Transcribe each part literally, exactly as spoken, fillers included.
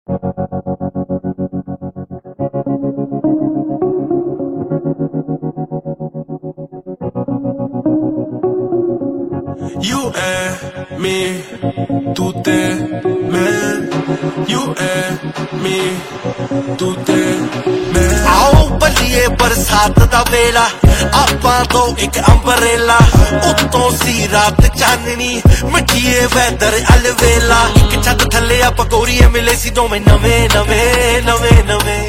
You and me, tu te मैं, you and me, tu te मैं। आओ बलिए बरसात दा वेला, आपां तो एक अंबरेला, उत्तों सी रात चाननी, मिठिए वैदर अलवेला, एक छत थल्ले आपां गोरीए मिले सी दोवें नवे नवे नवे नवे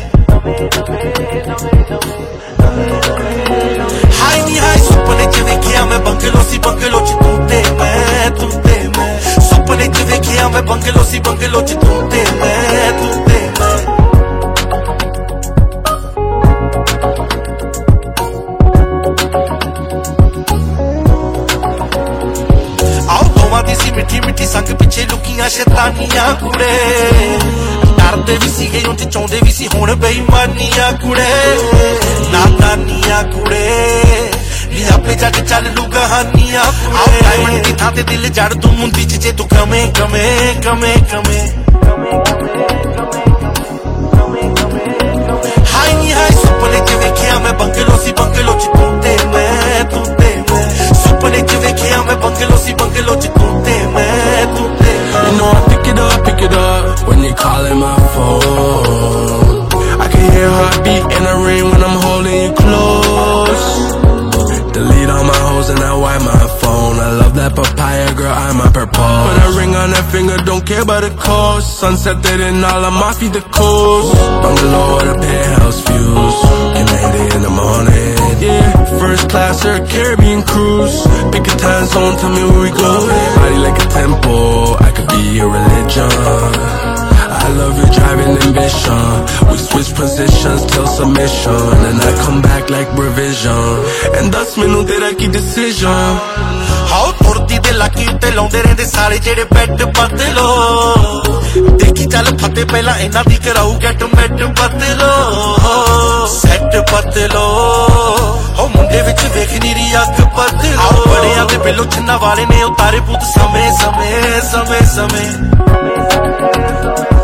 हाय नी हाय सुपने च वेखिया मैं बंगलो सी बंगलो च तू ते मैं तू ते मैं सुपने च वेखिया मैं बंगलो सी बंगलो च तू ते मैं तू ते मैं आओ दोवां दी सी मिठी मिठी संग पिछे लुकियां शैतानियां कुड़े डरदे भी सीगे उंज चाहुंदे भी सी हुण बेईमानियां कुड़े नादानियां कुड़े नी आपे जग चल लू कहानियां आओ डायमंड दी थां ते दिल जड़ तू मुंदी च जे तू कमे कमे कमे कमे हाय नी हाय सुपने च वेखिया मैं बंगलो सी बंगलो च तू ते मैं तू ते मैं सुपने च वेखिया मैं बंगलो सी बंगलो च तू ते मैं तू ते You know I pick it up, pick it up when you calling my phone. I can hear heartbeat in the rain when I'm holding you close. Delete all my hoes and I wipe my phone. I love that papaya, girl, I might propose. Put a ring on that finger, don't care about the cost. Sunset it in all of my feet, the coast. Bungalow or the penthouse views. Can end it in the morning. Yeah, first class or a Caribbean cruise. Pick a time zone, tell me where we go. Body like a temple, I could be your religion. I love your driving ambition. We switch positions till submission, and I come back like revision. And that's me no tera ki decision. हाओ तुरदी दे Laki उत्ते लाउंदे रहिंदे सारे जेड़े bad बदलो देखी चल फते पहला इन्हां दी कराऊ गैट मैट बदलो सैट बदलो हो मुंडे विच वेख नीरी अग बदलो आओ बड़ियां दे बिलो छिन्ना वाले ने उतारे पुत समय समय समय समय